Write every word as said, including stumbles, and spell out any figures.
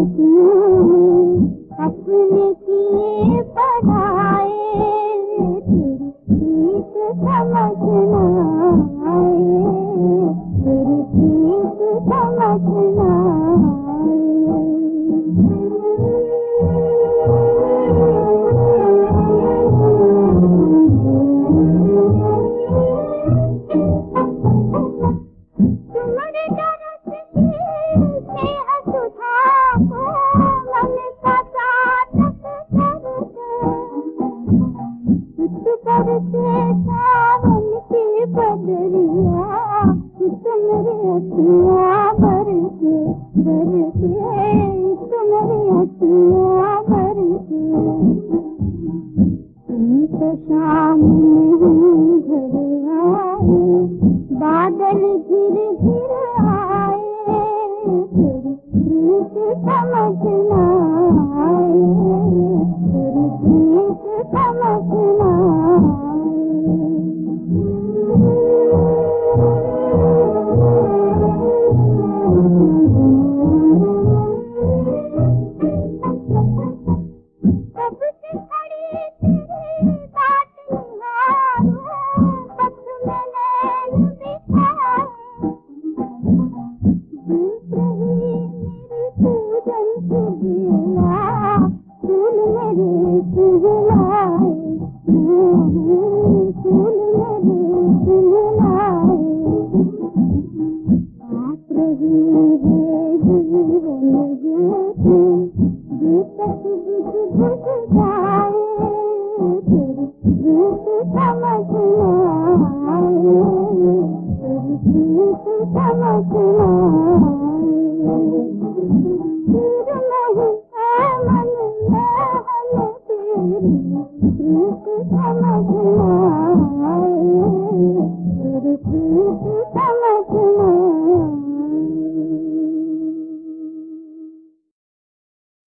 अपने किए पढ़ाए तेरी प्रीत समझना आए, तेरी प्रीत समझना सावन की बदरिया तुम्हारे अखियाँ बरसे बरसे तुम्हारे अखियाँ बरसे तुम तो शाम नहीं घर आए, बादल घिर घिर आए तेरी प्रीत समझना आए, तेरी प्रीत समझना समझना